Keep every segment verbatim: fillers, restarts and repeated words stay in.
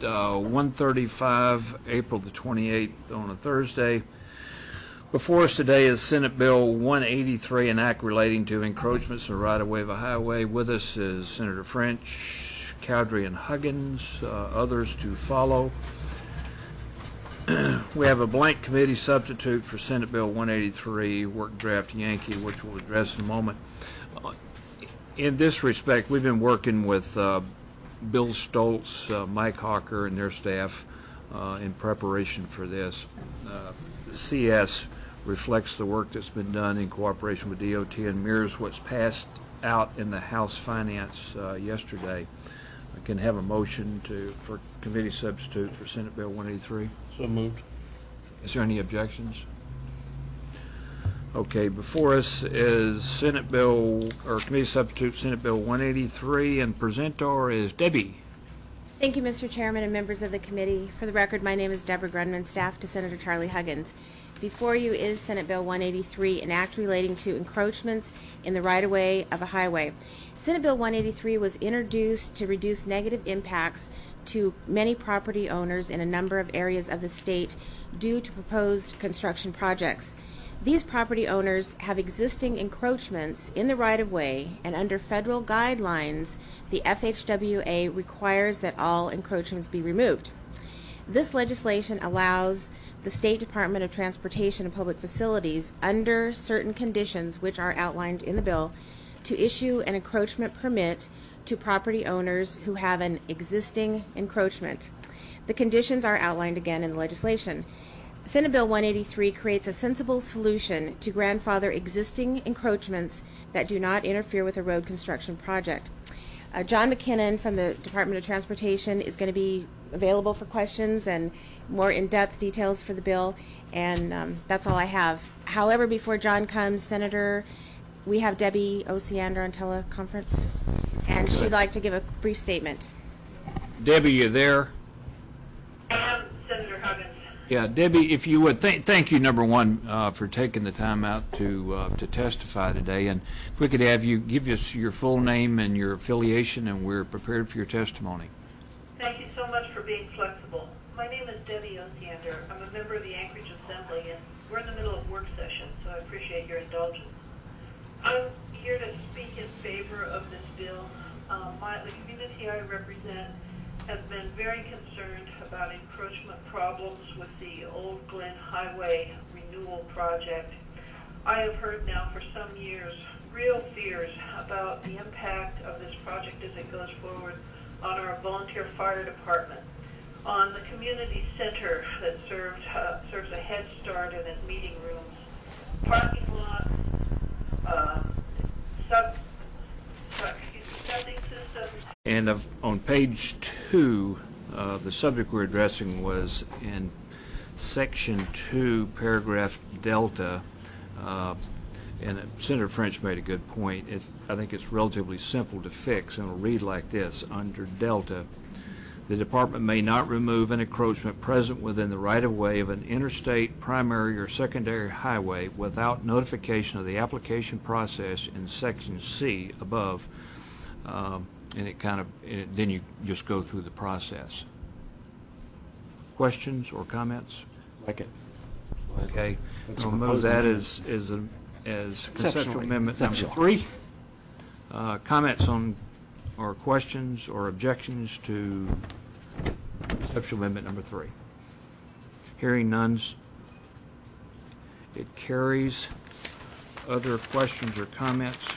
uh, one thirty-five, April the twenty-eighth on a Thursday. Before us today is Senate Bill one eighty-three, an act relating to encroachments in the right-of-way of a highway. With us is Senator French, Cowdery, and Huggins, uh, others to follow. We have a blank committee substitute for Senate Bill one eighty-three, work draft Yankee, which we'll address in a moment. Uh, in this respect, we've been working with uh, Bill Stoltz, uh, Mike Hawker, and their staff uh, in preparation for this. Uh, C S reflects the work that's been done in cooperation with D O T and mirrors what's passed out in the House Finance uh, yesterday. I can have a motion to for committee substitute for Senate Bill one eighty-three. So moved. Is there any objections? Okay, before us is Senate Bill, or committee substitute Senate Bill one eighty-three, and presenter is Debbie. Thank you, Mister Chairman and members of the committee. For the record, my name is Deborah Grunman, staff to Senator Charlie Huggins. Before you is Senate Bill one eighty-three, an act relating to encroachments in the right-of-way of a highway. Senate Bill one eighty-three was introduced to reduce negative impacts to many property owners in a number of areas of the state due to proposed construction projects. These property owners have existing encroachments in the right-of-way, and under federal guidelines, the F H W A requires that all encroachments be removed. This legislation allows the State Department of Transportation and Public Facilities, under certain conditions which are outlined in the bill, to issue an encroachment permit to property owners who have an existing encroachment. The conditions are outlined again in the legislation. Senate Bill one eighty-three creates a sensible solution to grandfather existing encroachments that do not interfere with a road construction project. Uh, John McKinnon from the Department of Transportation is going to be available for questions and more in-depth details for the bill, and um, that's all I have. However, before John comes, Senator, we have Debbie Osiander on teleconference, and okay. she'd like to give a brief statement. Debbie, you there? I am Senator Huggins. Yeah, Debbie, if you would, th thank you, number one, uh, for taking the time out to uh, to testify today. And if we could have you give us your full name and your affiliation, and we're prepared for your testimony. Thank you so much for being flexible. My name is Debbie Osiander. I'm a member of the Anchorage Assembly, and we're in the middle of work session, so I appreciate your indulgence. I'm here to speak in favor of this bill. Um, my, the community I represent has been very concerned about encroachment problems with the Old Glen Highway renewal project. I have heard now for some years real fears about the impact of this project as it goes forward on our volunteer fire department, on the community center that served, uh, serves a Head Start and its meeting rooms, parking lot, uh, sub, uh, excuse me, septic systems. And uh, on page two, uh, the subject we're addressing was in section two, paragraph delta, uh, and uh, Senator French made a good point. It, I think it's relatively simple to fix, and it'll read like this. Under delta, the department may not remove an encroachment present within the right-of-way of an interstate, primary, or secondary highway without notification of the application process in section C above. Um, and it kind of, it, then you just go through the process. Questions or comments? Like it. Okay. Let's I'll move that as, as, a, as conceptual amendment number three. Uh, comments on or questions or objections to conceptual amendment number three? Hearing none, it carries. Other questions or comments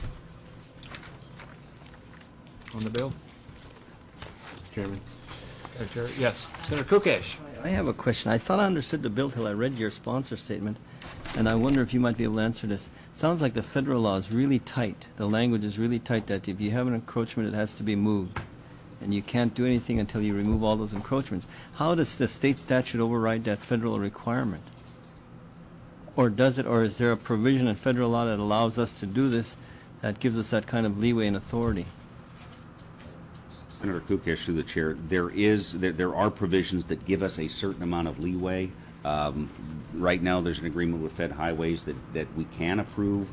on the bill? Chairman. Secretary? Yes. Senator Kukesh. I have a question. I thought I understood the bill till I read your sponsor statement, and I wonder if you might be able to answer this. Sounds like the federal law is really tight. The language is really tight that if you have an encroachment, it has to be moved, and you can't do anything until you remove all those encroachments. How does the state statute override that federal requirement? Or does it, or is there a provision in federal law that allows us to do this that gives us that kind of leeway and authority? Senator Kukesh, through the chair, there is there, there are provisions that give us a certain amount of leeway. Um, right now, there's an agreement with Fed Highways that that we can approve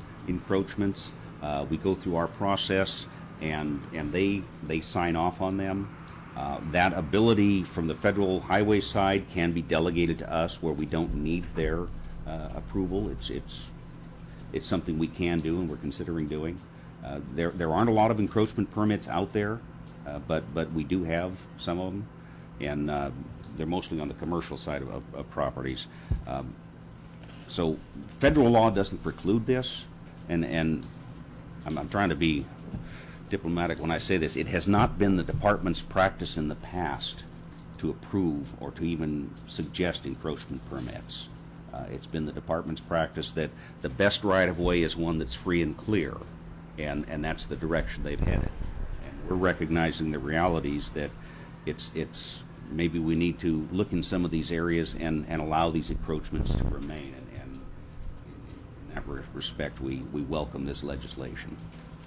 encroachments. Uh, we go through our process, and and they they sign off on them. Uh, that ability from the federal highway side can be delegated to us where we don't need their uh, approval. It's, it's, it's something we can do and we're considering doing. Uh, there, there aren't a lot of encroachment permits out there, uh, but, but we do have some of them, and uh, they're mostly on the commercial side of, of, of properties. Um, so federal law doesn't preclude this, and, and I'm, I'm trying to be diplomatic when I say this. It has not been the department's practice in the past to approve or to even suggest encroachment permits. Uh, it's been the department's practice that the best right-of-way is one that's free and clear, and, and that's the direction they've headed. And we're recognizing the realities that it's, it's maybe we need to look in some of these areas and, and allow these encroachments to remain, and, and in that re respect we, we welcome this legislation.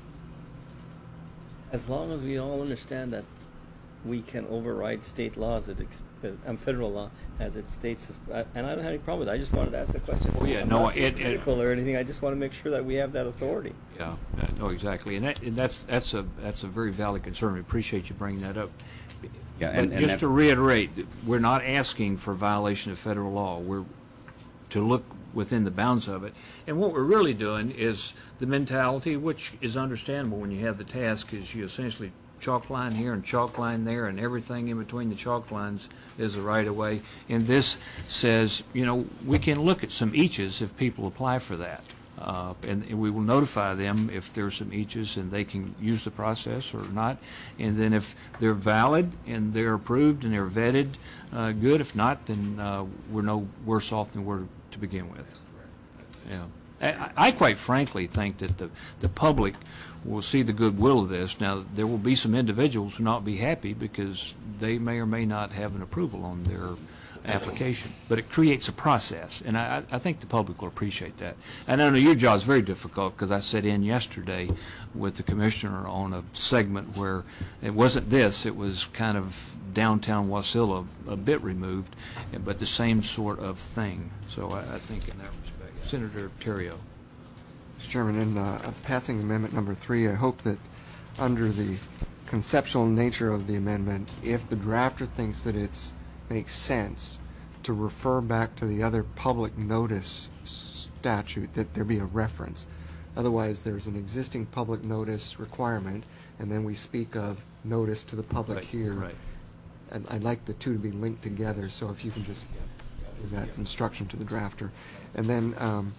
As long as we all understand that we can override state laws, it ex um, federal law, as it states, uh, and I don't have any problem with it. I just wanted to ask the question. Oh, yeah, I'm no, not it- it- critical or anything. I just want to make sure that we have that authority. Yeah, uh, no, exactly, and, that, and that's that's a that's a very valid concern. We appreciate you bringing that up. Yeah, But and, and just that, to reiterate, we're not asking for violation of federal law. We're to look within the bounds of it. And what we're really doing is the mentality, which is understandable when you have the task, is you essentially chalk line here and chalk line there, and everything in between the chalk lines is the right of way. And this says, you know, we can look at some eaches if people apply for that. Uh, and, and we will notify them if there's some eaches and they can use the process or not. And then if they're valid and they're approved and they're vetted, uh, good. If not, then uh, we're no worse off than we're to begin with. Yeah. I, I quite frankly think that the, the public will see the goodwill of this. Now, there will be some individuals who will not be happy because they may or may not have an approval on their application, but it creates a process, and I, I think the public will appreciate that. And I know your job is very difficult because I sat in yesterday with the commissioner on a segment where it wasn't this, it was kind of downtown Wasilla, a bit removed, but the same sort of thing. So I, I think in that respect. Senator Terrio. Mister Chairman, in uh, passing amendment number three, I hope that under the conceptual nature of the amendment, if the drafter thinks that it's makes sense to refer back to the other public notice statute, that there be a reference. Otherwise, there's an existing public notice requirement, and then we speak of notice to the public Right, here. right. And I'd like the two to be linked together, so if you can just give that instruction to the drafter. And then, um,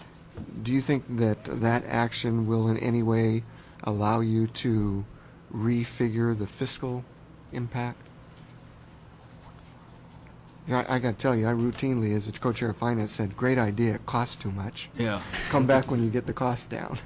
do you think that that action will in any way allow you to refigure the fiscal impact? Yeah, I, I got to tell you, I routinely, as the co-chair of finance, said, "Great idea. It costs too much. Yeah. Come back when you get the cost down."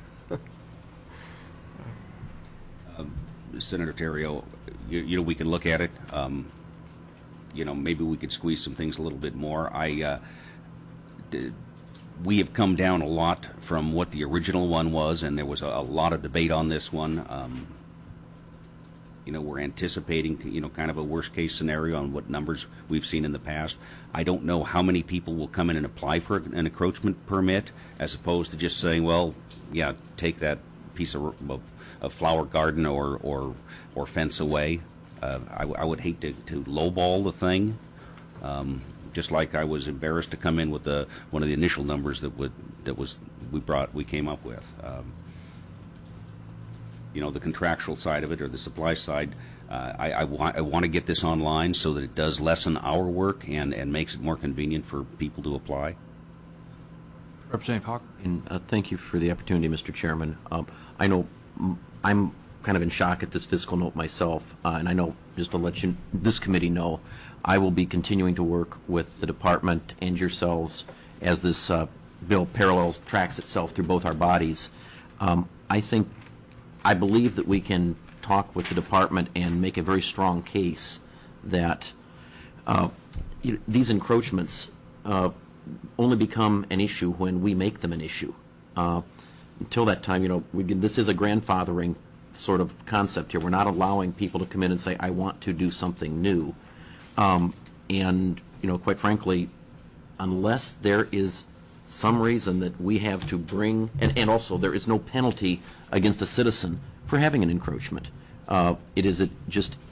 um, Senator Terrio, you, you know, we can look at it. Um, you know, maybe we could squeeze some things a little bit more. I, uh, d we have come down a lot from what the original one was, and there was a, a lot of debate on this one. Um, You know, we're anticipating, you know, kind of a worst-case scenario on what numbers we've seen in the past. I don't know how many people will come in and apply for an encroachment permit, as opposed to just saying, well, yeah, take that piece of, of, of flower garden or or, or fence away. Uh, I, I would hate to, to lowball the thing, um, just like I was embarrassed to come in with the one of the initial numbers that would that was we brought we came up with. Um, you know, the contractual side of it or the supply side, uh, I, I, wa I want to get this online so that it does lessen our work and, and makes it more convenient for people to apply. Representative Hawker. And uh, thank you for the opportunity, Mister Chairman. Um, I know m I'm kind of in shock at this fiscal note myself, uh, and I know, just to let you, this committee know, I will be continuing to work with the department and yourselves as this uh, bill parallels, tracks itself through both our bodies. Um, I think I believe that we can talk with the department and make a very strong case that uh, you know, these encroachments uh, only become an issue when we make them an issue. Uh, until that time, you know, we can, this is a grandfathering sort of concept here. We're not allowing people to come in and say, I want to do something new. Um, and, you know, quite frankly, unless there is some reason that we have to bring, and, and also there is no penalty against a citizen for having an encroachment. Uh, it is a, just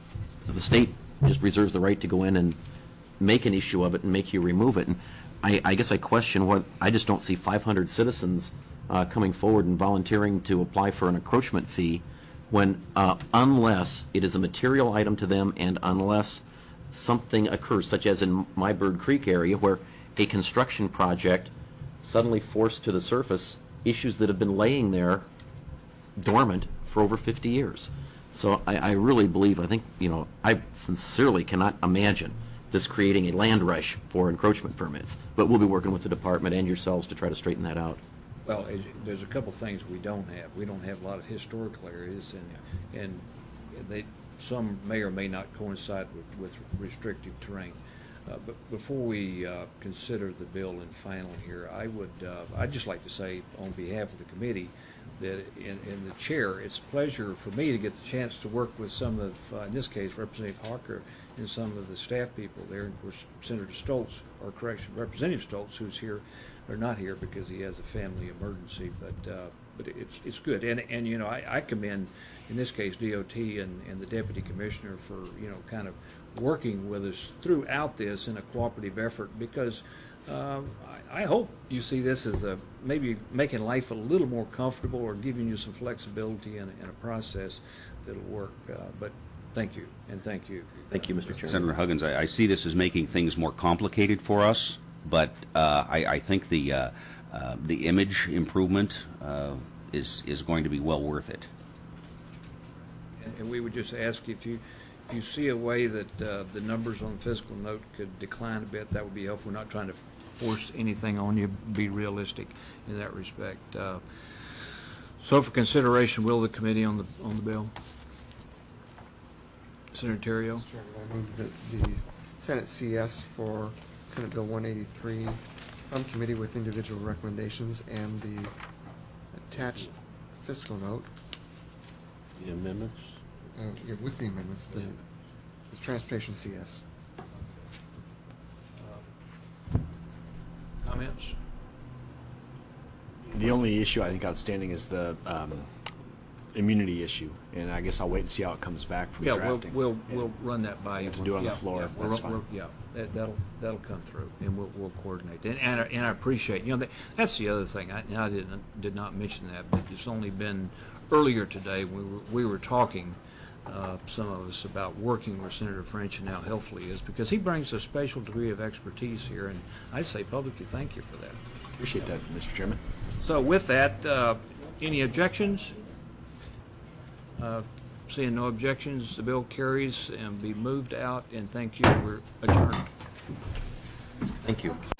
the state just reserves the right to go in and make an issue of it and make you remove it. And I, I guess I question what, I just don't see five hundred citizens uh, coming forward and volunteering to apply for an encroachment fee when, uh, unless it is a material item to them and unless something occurs, such as in my Bird Creek area, where a construction project suddenly forced to the surface issues that have been laying there dormant for over fifty years. So I, I really believe, I think, you know, I sincerely cannot imagine this creating a land rush for encroachment permits. But we'll be working with the department and yourselves to try to straighten that out. Well, as you- there's a couple things we don't have. We don't have a lot of historical areas, and, and they, some may or may not coincide with, with restrictive terrain. Uh, But before we uh, consider the bill in final here, I would, uh, I'd just like to say on behalf of the committee that in, in the chair, it's a pleasure for me to get the chance to work with some of, uh, in this case, Representative Hawker and some of the staff people there. And of course, Senator Stoltz, or correction, Representative Stoltz, who's here, or not here because he has a family emergency, but uh, but it's it's good. And and you know, I, I commend, in this case, D O T and, and the Deputy Commissioner for, you know, kind of working with us throughout this in a cooperative effort, because um, I, I hope you see this as a maybe making life a little more comfortable or giving you some flexibility in, in a process that'll work. Uh, but thank you, and thank you. Thank you, Mister Chairman. Senator Huggins, I, I see this as making things more complicated for us, but uh, I, I think the uh, uh, the image improvement uh, is is going to be well worth it. And, and we would just ask if you if you see a way that uh, the numbers on the fiscal note could decline a bit, that would be helpful. We're not trying to force anything on you. Be realistic in that respect. Uh, so, for consideration, will the committee on the on the bill? Senator Terrio? Mister Chairman, I move that the Senate C S for Senate Bill one eighty-three from committee with individual recommendations and the attached fiscal note, The amendments? uh, yeah, with the amendments, the, the transportation C S. Comments? The only issue I think outstanding is the um, immunity issue, and I guess I'll wait and see how it comes back from Yeah, we'll drafting. we'll we'll run that by you. have to do it on the Yeah, floor, yeah, that's we'll- fine. we'll- Yeah, that, that'll that'll come through, and we'll we'll coordinate. And and I, and I appreciate, you know, that, that's the other thing. I, I didn't did not mention that, but it's only been earlier today we were we were talking. Uh, some of us about working with Senator French and how helpful he is, because he brings a special degree of expertise here, and I say publicly thank you for that. Appreciate that, Mister Chairman. So with that, uh, any objections? Uh, Seeing no objections, the bill carries and be moved out, and thank you. We're adjourned. Thank you.